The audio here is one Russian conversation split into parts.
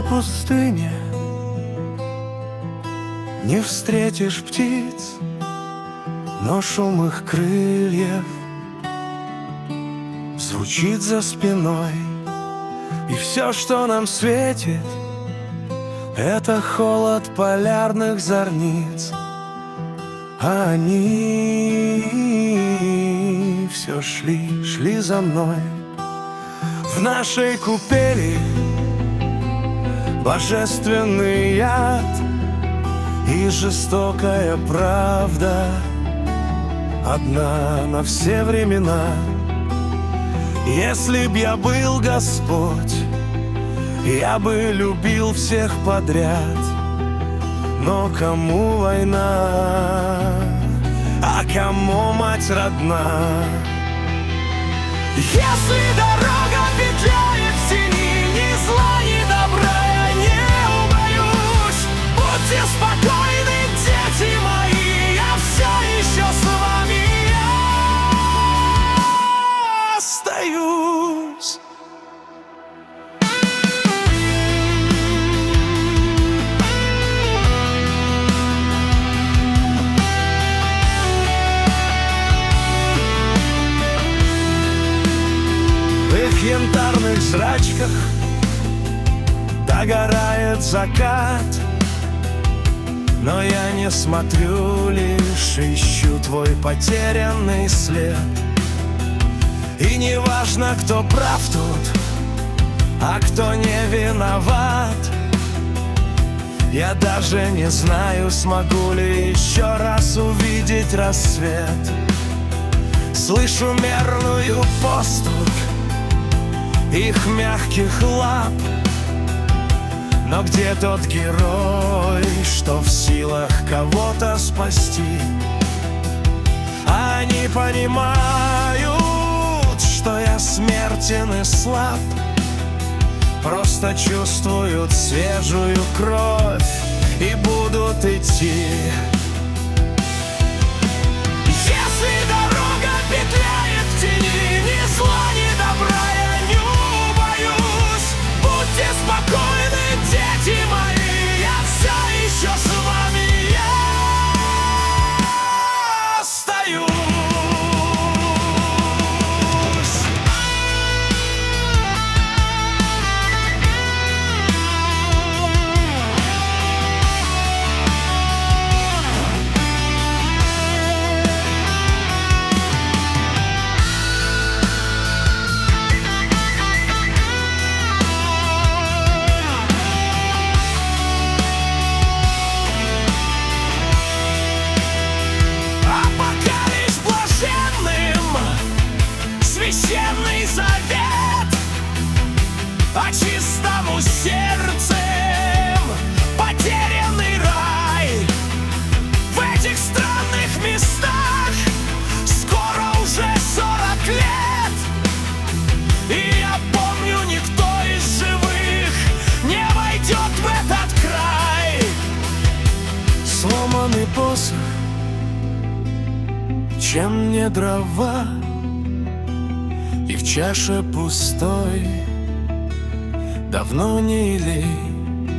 пустыне не встретишь птиц, но шум их крыльев звучит за спиной. И все, что нам светит, это холод полярных зорниц. А они все шли за мной. В нашей купели божественный яд и жестокая правда, одна на все времена. Если б я был Господь, я бы любил всех подряд. Но кому война, а кому мать родна? Если дорога петляет в тени, ни зла, ни добра я не убоюсь. Будьте спокойны, дети мои, я все еще с вами, я остаюсь. В их янтарных зрачках догорает закат, но я не смотрю, лишь ищу твой потерянный след. И не важно, кто прав тут, а кто не виноват. Я даже не знаю, смогу ли еще раз увидеть рассвет. Слышу мерную поступь их мягких лап, но где тот герой, что в силах кого-то спасти? Они понимают, что я смертен и слаб, просто чувствуют свежую кровь и будут идти. Если дорога петляет в тени, ни зла, ни добра я не убоюсь. Будьте спокойны, дети мои, я все еще с вами, я остаюсь. Священный завет очистому сердцем, потерянный рай в этих странных местах. Скоро уже 40 лет, и я помню, никто из живых не войдет в этот край. Сломанный посох, чем не дрова, и в чаше пустой давно не лей.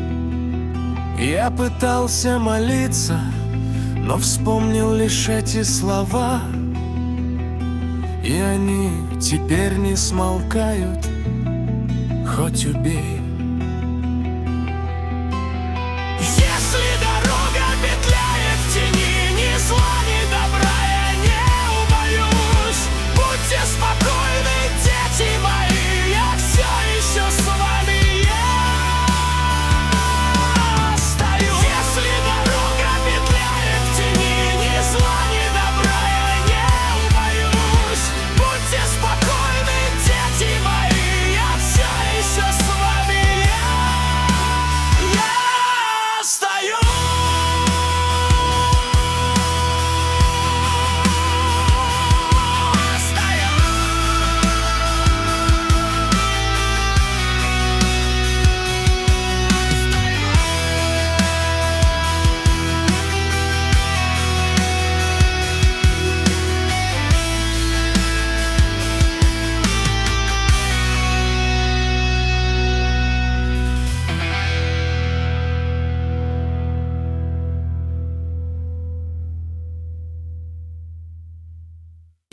Я пытался молиться, но вспомнил лишь эти слова, и они теперь не смолкают, хоть убей.